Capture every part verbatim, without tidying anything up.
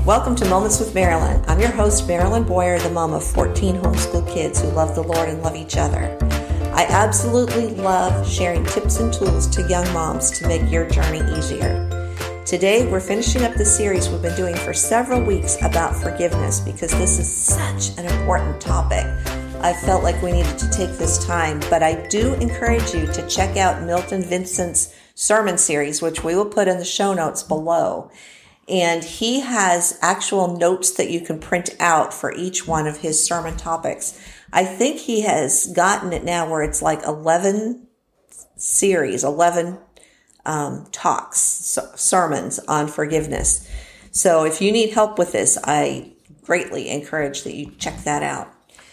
Welcome to Moments with Marilyn. I'm your host, Marilyn Boyer, the mom of fourteen homeschool kids who love the Lord and love each other. I absolutely love sharing tips and tools to young moms to make your journey easier. Today, we're finishing up the series we've been doing for several weeks about forgiveness because this is such an important topic. I felt like we needed to take this time, but I do encourage you to check out Milton Vincent's sermon series, which we will put in the show notes below. And he has actual notes that you can print out for each one of his sermon topics. I think he has gotten it now where it's like eleven series, eleven um, talks, so, sermons on forgiveness. So if you need help with this, I greatly encourage that you check that out.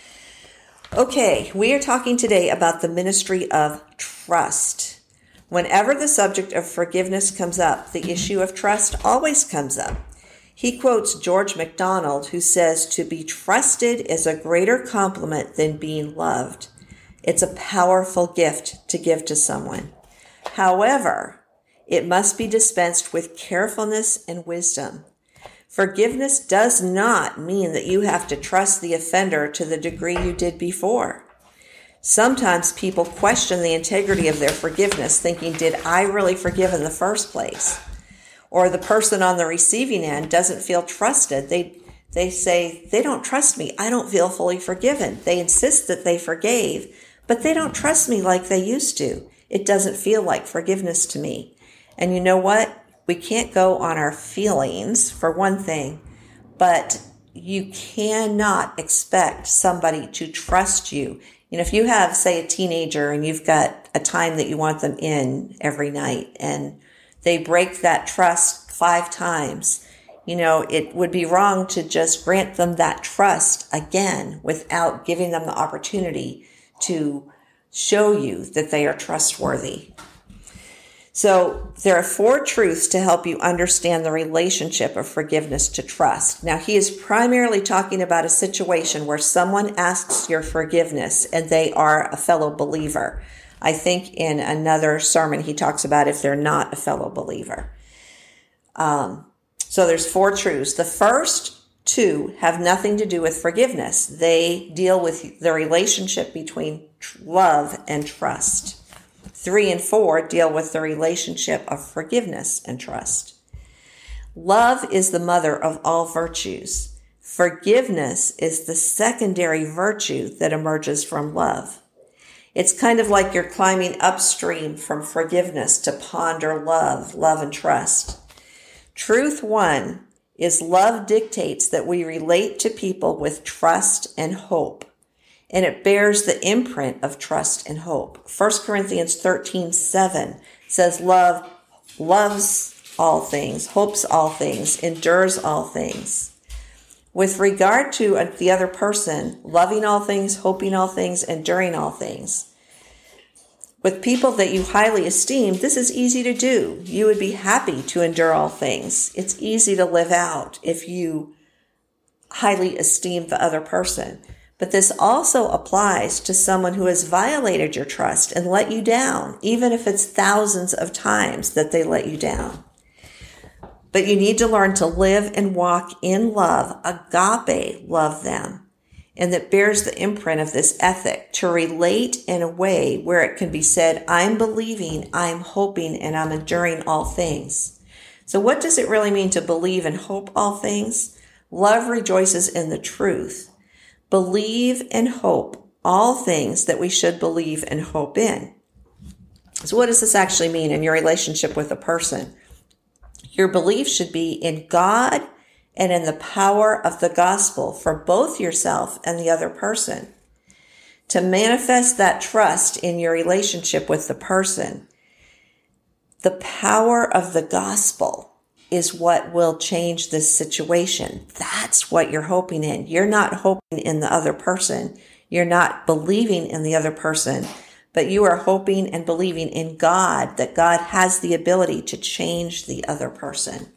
Okay, we are talking today about the ministry of trust. Whenever the subject of forgiveness comes up, the issue of trust always comes up. He quotes George MacDonald, who says, "To be trusted is a greater compliment than being loved. It's a powerful gift to give to someone. However, it must be dispensed with carefulness and wisdom. Forgiveness does not mean that you have to trust the offender to the degree you did before. Sometimes people question the integrity of their forgiveness, thinking, did I really forgive in the first place? Or the person on the receiving end doesn't feel trusted. They they say, they don't trust me. I don't feel fully forgiven. They insist that they forgave, but they don't trust me like they used to. It doesn't feel like forgiveness to me. And you know what? We can't go on our feelings, for one thing, but you cannot expect somebody to trust you. You know, if you have, say, a teenager and you've got a time that you want them in every night and they break that trust five times, you know, it would be wrong to just grant them that trust again without giving them the opportunity to show you that they are trustworthy. So there are four truths to help you understand the relationship of forgiveness to trust. Now, he is primarily talking about a situation where someone asks your forgiveness and they are a fellow believer. I think in another sermon he talks about if they're not a fellow believer. Um, so there's four truths. The first two have nothing to do with forgiveness. They deal with the relationship between love and trust. Three and four deal with the relationship of forgiveness and trust. Love is the mother of all virtues. Forgiveness is the secondary virtue that emerges from love. It's kind of like you're climbing upstream from forgiveness to ponder love, love and trust. Truth one is love dictates that we relate to people with trust and hope. And it bears the imprint of trust and hope. First Corinthians thirteen seven says love loves all things, hopes all things, endures all things. With regard to the other person, loving all things, hoping all things, enduring all things. With people that you highly esteem, this is easy to do. You would be happy to endure all things. It's easy to live out if you highly esteem the other person. But this also applies to someone who has violated your trust and let you down, even if it's thousands of times that they let you down. But you need to learn to live and walk in love, agape love them, and that bears the imprint of this ethic to relate in a way where it can be said, I'm believing, I'm hoping, and I'm enduring all things. So what does it really mean to believe and hope all things? Love rejoices in the truth. Believe and hope all things that we should believe and hope in. So what does this actually mean in your relationship with a person? Your belief should be in God and in the power of the gospel for both yourself and the other person. To manifest that trust in your relationship with the person, the power of the gospel is what will change this situation. That's what you're hoping in. You're not hoping in the other person. You're not believing in the other person, but you are hoping and believing in God, that God has the ability to change the other person.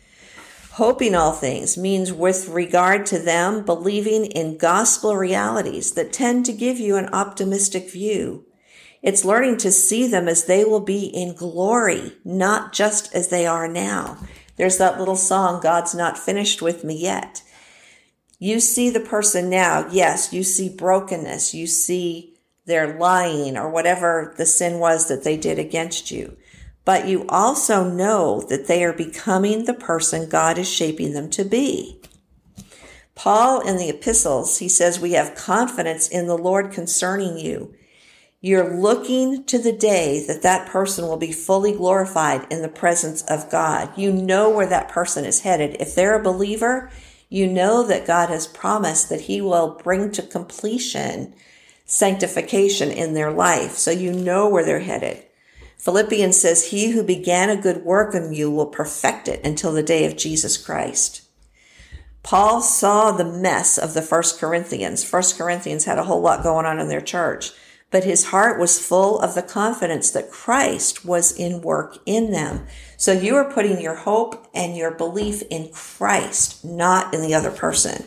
Hoping all things means with regard to them, believing in gospel realities that tend to give you an optimistic view. It's learning to see them as they will be in glory, not just as they are now. There's that little song, God's Not Finished With Me Yet. You see the person now. Yes, you see brokenness. You see their lying or whatever the sin was that they did against you. But you also know that they are becoming the person God is shaping them to be. Paul in the epistles, he says, we have confidence in the Lord concerning you. You're looking to the day that that person will be fully glorified in the presence of God. You know where that person is headed. If they're a believer, you know that God has promised that he will bring to completion sanctification in their life. So you know where they're headed. Philippians says, he who began a good work in you will perfect it until the day of Jesus Christ. Paul saw the mess of the First Corinthians. First Corinthians had a whole lot going on in their church, but his heart was full of the confidence that Christ was in work in them. So you are putting your hope and your belief in Christ, not in the other person.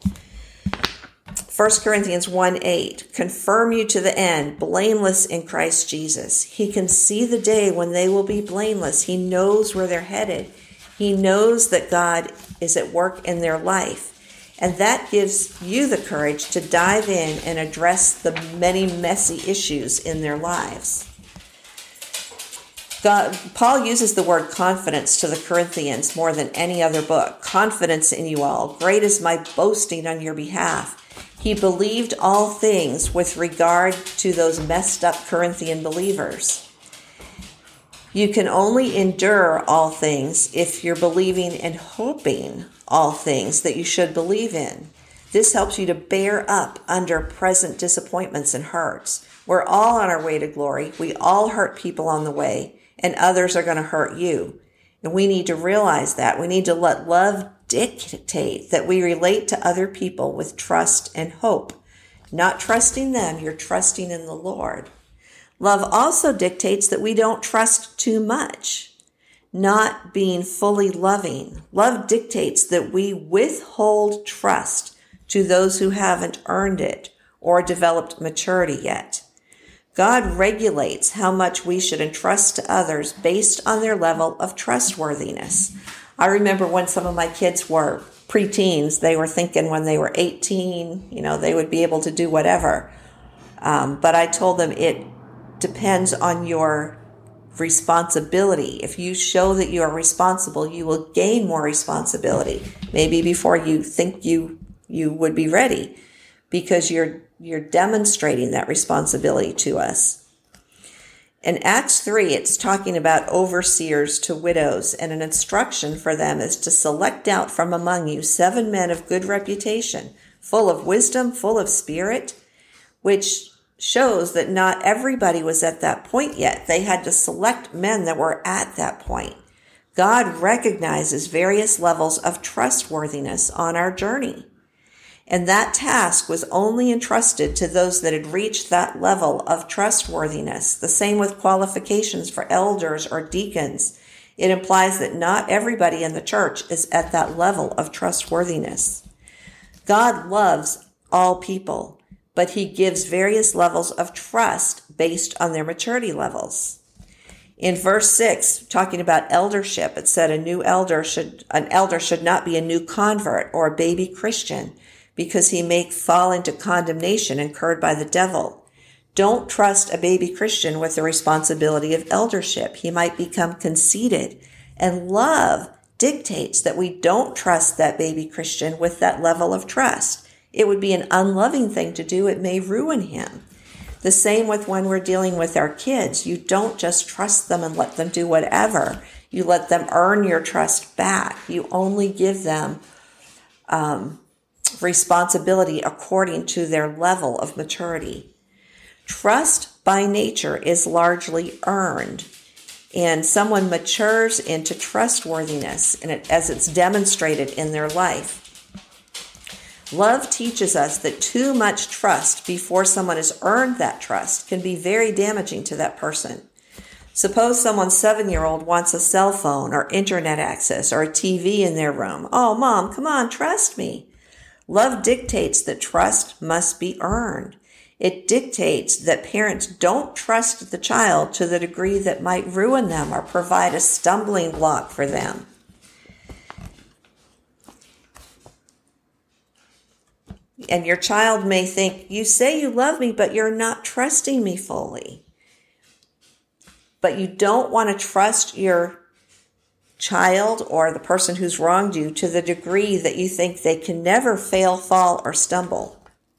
First Corinthians one eight, confirm you to the end, blameless in Christ Jesus. He can see the day when they will be blameless. He knows where they're headed. He knows that God is at work in their life. And that gives you the courage to dive in and address the many messy issues in their lives. God, Paul uses the word confidence to the Corinthians more than any other book. Confidence in you all. Great is my boasting on your behalf. He believed all things with regard to those messed up Corinthian believers. You can only endure all things if you're believing and hoping all things that you should believe in. This helps you to bear up under present disappointments and hurts. We're all on our way to glory. We all hurt people on the way, and others are going to hurt you. And we need to realize that. We need to let love dictate that we relate to other people with trust and hope. Not trusting them, you're trusting in the Lord. Love also dictates that we don't trust too much, not being fully loving. Love dictates that we withhold trust to those who haven't earned it or developed maturity yet. God regulates how much we should entrust to others based on their level of trustworthiness. I remember when some of my kids were preteens, they were thinking when they were eighteen, you know, they would be able to do whatever. Um, but I told them it depends on your responsibility. If you show that you are responsible, you will gain more responsibility. Maybe before you think you you would be ready, because you're you're demonstrating that responsibility to us. In Acts three, it's talking about overseers to widows, and an instruction for them is to select out from among you seven men of good reputation, full of wisdom, full of spirit, which shows that not everybody was at that point yet. They had to select men that were at that point. God recognizes various levels of trustworthiness on our journey. And that task was only entrusted to those that had reached that level of trustworthiness. The same with qualifications for elders or deacons. It implies that not everybody in the church is at that level of trustworthiness. God loves all people, but he gives various levels of trust based on their maturity levels. In verse six, talking about eldership, it said a new elder should, an elder should not be a new convert or a baby Christian, because he may fall into condemnation incurred by the devil. Don't trust a baby Christian with the responsibility of eldership. He might become conceited. And love dictates that we don't trust that baby Christian with that level of trust. It would be an unloving thing to do. It may ruin him. The same with when we're dealing with our kids. You don't just trust them and let them do whatever. You let them earn your trust back. You only give them um, responsibility according to their level of maturity. Trust by nature is largely earned, and someone matures into trustworthiness and it, as it's demonstrated in their life. Love teaches us that too much trust before someone has earned that trust can be very damaging to that person. Suppose someone's seven-year-old wants a cell phone or internet access or a T V in their room. Oh, Mom, come on, trust me. Love dictates that trust must be earned. It dictates that parents don't trust the child to the degree that might ruin them or provide a stumbling block for them. And your child may think, you say you love me, but you're not trusting me fully. But you don't want to trust your child or the person who's wronged you to the degree that you think they can never fail, fall, or stumble.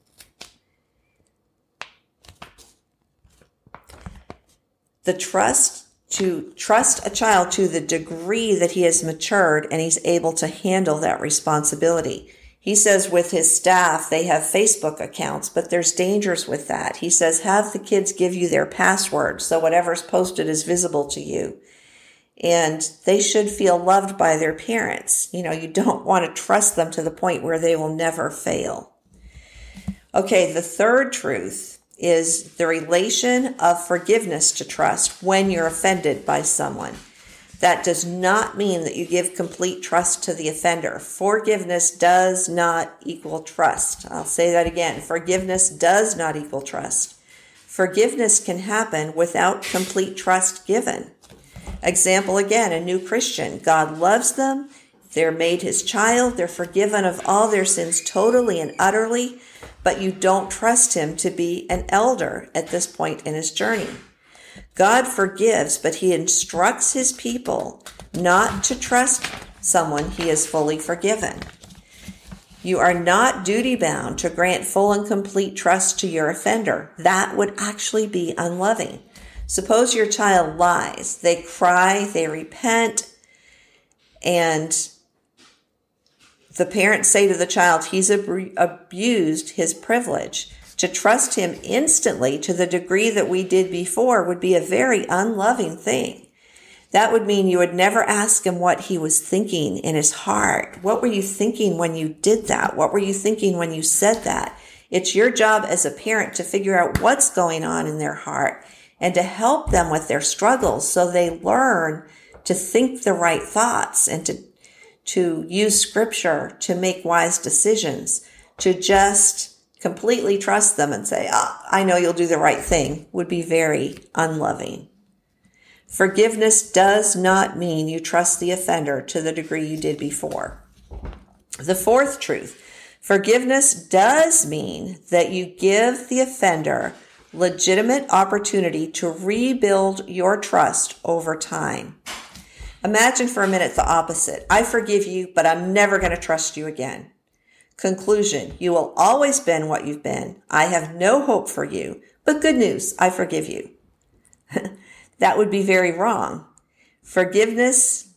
The trust to trust a child to the degree that he has matured and he's able to handle that responsibility. He says with his staff, they have Facebook accounts, but there's dangers with that. He says, have the kids give you their password so whatever's posted is visible to you. And they should feel loved by their parents. You know, you don't want to trust them to the point where they will never fail. Okay, the third truth is the relation of forgiveness to trust when you're offended by someone. That does not mean that you give complete trust to the offender. Forgiveness does not equal trust. I'll say that again. Forgiveness does not equal trust. Forgiveness can happen without complete trust given. Example again, a new Christian. God loves them. They're made his child. They're forgiven of all their sins totally and utterly, but you don't trust him to be an elder at this point in his journey. God forgives, but he instructs his people not to trust someone he has fully forgiven. You are not duty-bound to grant full and complete trust to your offender. That would actually be unloving. Suppose your child lies. They cry, they repent, and the parents say to the child, he's ab- abused his privilege. To trust him instantly to the degree that we did before would be a very unloving thing. That would mean you would never ask him what he was thinking in his heart. What were you thinking when you did that? What were you thinking when you said that? It's your job as a parent to figure out what's going on in their heart and to help them with their struggles so they learn to think the right thoughts and to, to use scripture to make wise decisions, to just completely trust them and say, oh, I know you'll do the right thing, would be very unloving. Forgiveness does not mean you trust the offender to the degree you did before. The fourth truth, forgiveness does mean that you give the offender legitimate opportunity to rebuild your trust over time. Imagine for a minute the opposite. I forgive you, but I'm never going to trust you again. Conclusion, you will always been what you've been. I have no hope for you, but good news, I forgive you. That would be very wrong. Forgiveness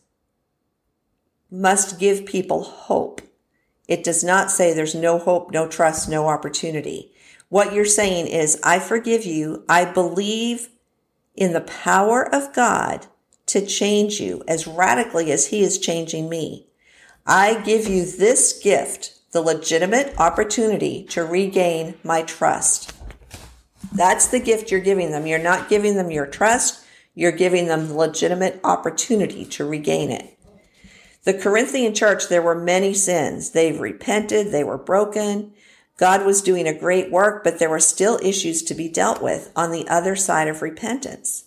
must give people hope. It does not say there's no hope, no trust, no opportunity. What you're saying is, I forgive you. I believe in the power of God to change you as radically as he is changing me. I give you this gift, the legitimate opportunity to regain my trust. That's the gift you're giving them. You're not giving them your trust. You're giving them the legitimate opportunity to regain it. The Corinthian church, there were many sins. They've repented. They were broken. God was doing a great work, but there were still issues to be dealt with on the other side of repentance.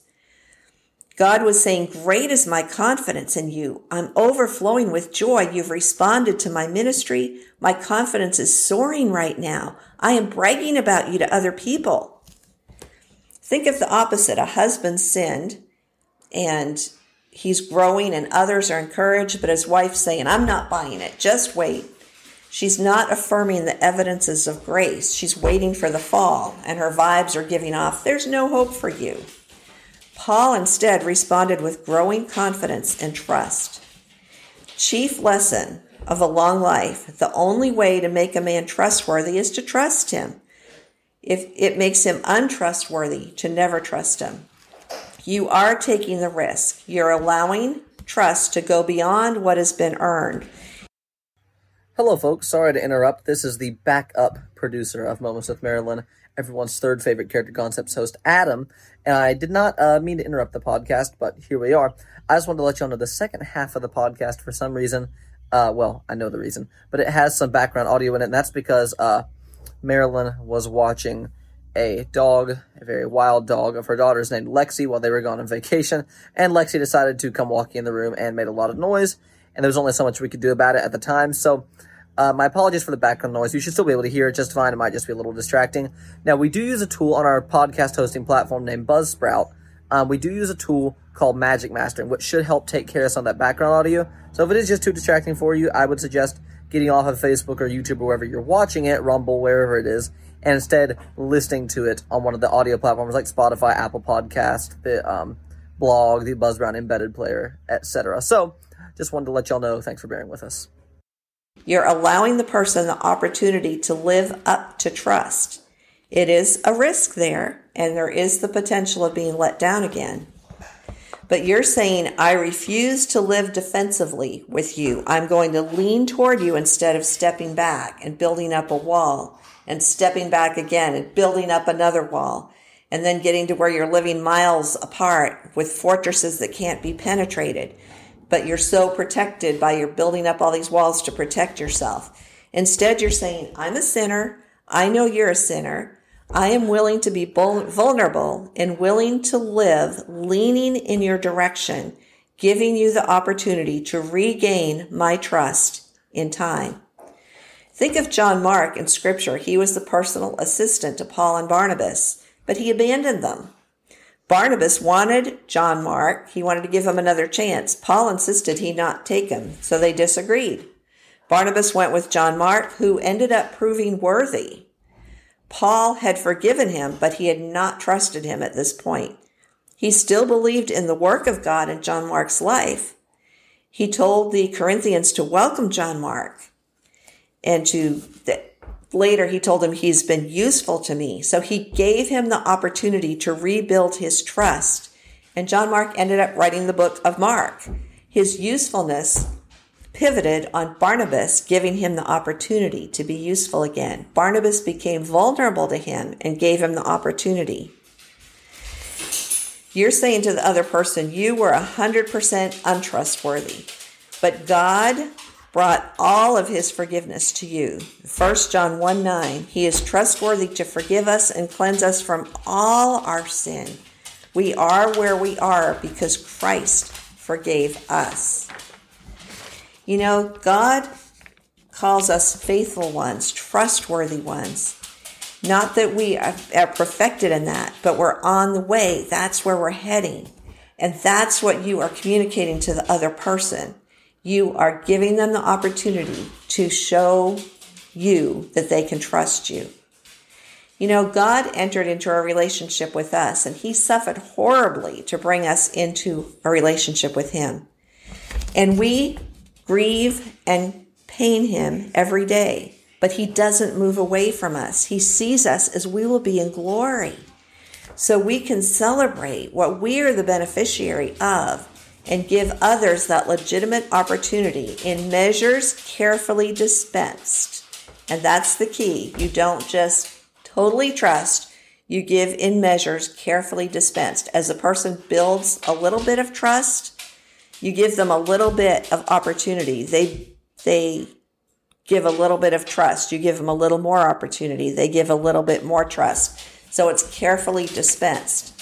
God was saying, great is my confidence in you. I'm overflowing with joy. You've responded to my ministry. My confidence is soaring right now. I am bragging about you to other people. Think of the opposite. A husband sinned and he's growing and others are encouraged, but his wife's saying, I'm not buying it. Just wait. She's not affirming the evidences of grace. She's waiting for the fall and her vibes are giving off. There's no hope for you. Paul instead responded with growing confidence and trust. Chief lesson of a long life, the only way to make a man trustworthy is to trust him. If it makes him untrustworthy to never trust him. You are taking the risk. You're allowing trust to go beyond what has been earned. Hello, folks. Sorry to interrupt. This is the backup producer of Moments with Marilyn, everyone's third favorite character concepts host, Adam. And I did not uh, mean to interrupt the podcast, but here we are. I just wanted to let you know the second half of the podcast, for some reason, uh, well, I know the reason, but it has some background audio in it, and that's because uh, Marilyn was watching a dog, a very wild dog of her daughter's named Lexi while they were gone on vacation, and Lexi decided to come walking in the room and made a lot of noise, and there was only so much we could do about it at the time, so Uh, my apologies for the background noise. You should still be able to hear it just fine. It might just be a little distracting. Now, we do use a tool on our podcast hosting platform named Buzzsprout. Um, we do use a tool called Magic Mastering, which should help take care of some of that background audio. So if it is just too distracting for you, I would suggest getting off of Facebook or YouTube or wherever you're watching it, Rumble, wherever it is, and instead listening to it on one of the audio platforms like Spotify, Apple Podcast, the um, blog, the Buzzsprout embedded player, et cetera. So just wanted to let y'all know. Thanks for bearing with us. You're allowing the person the opportunity to live up to trust. It is a risk there, and there is the potential of being let down again. But you're saying, I refuse to live defensively with you. I'm going to lean toward you instead of stepping back and building up a wall and stepping back again and building up another wall and then getting to where you're living miles apart with fortresses that can't be penetrated. But you're so protected by your building up all these walls to protect yourself. Instead, you're saying, I'm a sinner. I know you're a sinner. I am willing to be vulnerable and willing to live leaning in your direction, giving you the opportunity to regain my trust in time. Think of John Mark in Scripture. He was the personal assistant to Paul and Barnabas, but he abandoned them. Barnabas wanted John Mark. He wanted to give him another chance. Paul insisted he not take him, so they disagreed. Barnabas went with John Mark, who ended up proving worthy. Paul had forgiven him, but he had not trusted him at this point. He still believed in the work of God in John Mark's life. He told the Corinthians to welcome John Mark, and to later he told him he's been useful to me. So he gave him the opportunity to rebuild his trust. And John Mark ended up writing the book of Mark. His usefulness pivoted on Barnabas, giving him the opportunity to be useful again. Barnabas became vulnerable to him and gave him the opportunity. You're saying to the other person, you were one hundred percent untrustworthy, but God brought all of his forgiveness to you. First John one nine, he is trustworthy to forgive us and cleanse us from all our sin. We are where we are because Christ forgave us. You know, God calls us faithful ones, trustworthy ones. Not that we are perfected in that, but we're on the way. That's where we're heading. And that's what you are communicating to the other person. You are giving them the opportunity to show you that they can trust you. You know, God entered into a relationship with us, and he suffered horribly to bring us into a relationship with him. And we grieve and pain him every day, but he doesn't move away from us. He sees us as we will be in glory. So we can celebrate what we are the beneficiary of and give others that legitimate opportunity in measures carefully dispensed. And that's the key. You don't just totally trust. You give in measures carefully dispensed. As a person builds a little bit of trust, you give them a little bit of opportunity. They they give a little bit of trust. You give them a little more opportunity. They give a little bit more trust. So it's carefully dispensed.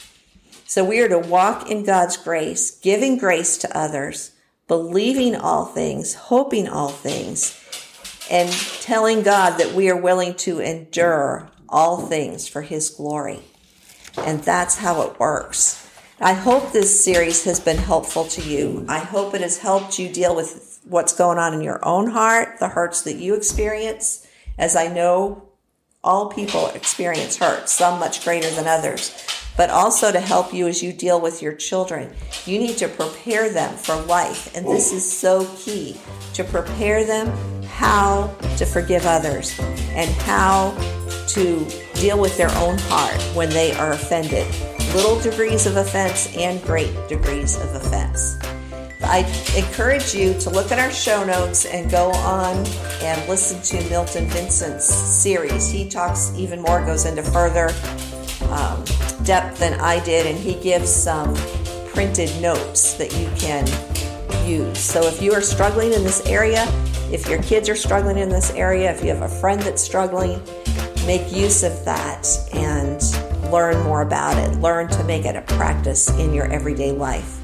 So we are to walk in God's grace, giving grace to others, believing all things, hoping all things, and telling God that we are willing to endure all things for his glory. And that's how it works. I hope this series has been helpful to you. I hope it has helped you deal with what's going on in your own heart, the hurts that you experience, as I know all people experience hurt, some much greater than others, but also to help you as you deal with your children. You need to prepare them for life, and this is so key, to prepare them how to forgive others and how to deal with their own heart when they are offended. Little degrees of offense and great degrees of offense. I encourage you to look at our show notes and go on and listen to Milton Vincent's series. He talks even more, goes into further um, depth than I did, and he gives some printed notes that you can use. So if you are struggling in this area, if your kids are struggling in this area, if you have a friend that's struggling, make use of that and learn more about it. Learn to make it a practice in your everyday life.